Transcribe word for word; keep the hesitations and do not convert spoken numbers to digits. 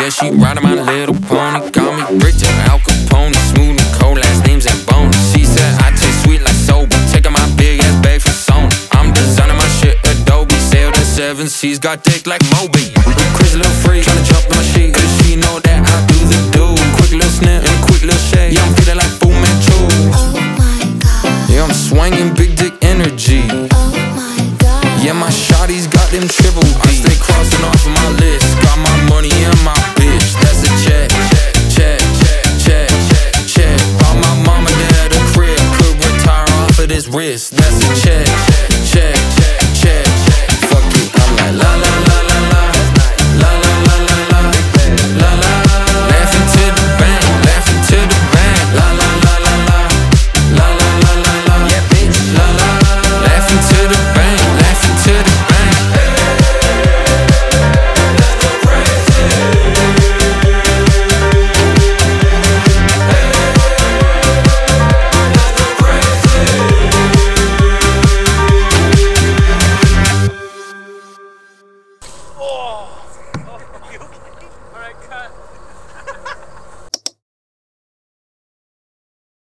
Yeah, she riding my little pony. Call me Bridget, Al Capone. Smooth and cold, last names and bones. She said I taste sweet like soba. Taking my big ass bag from Sony. I'm designing my shit Adobe. Sailed in seven seas, got dick like Moby. Chris Lil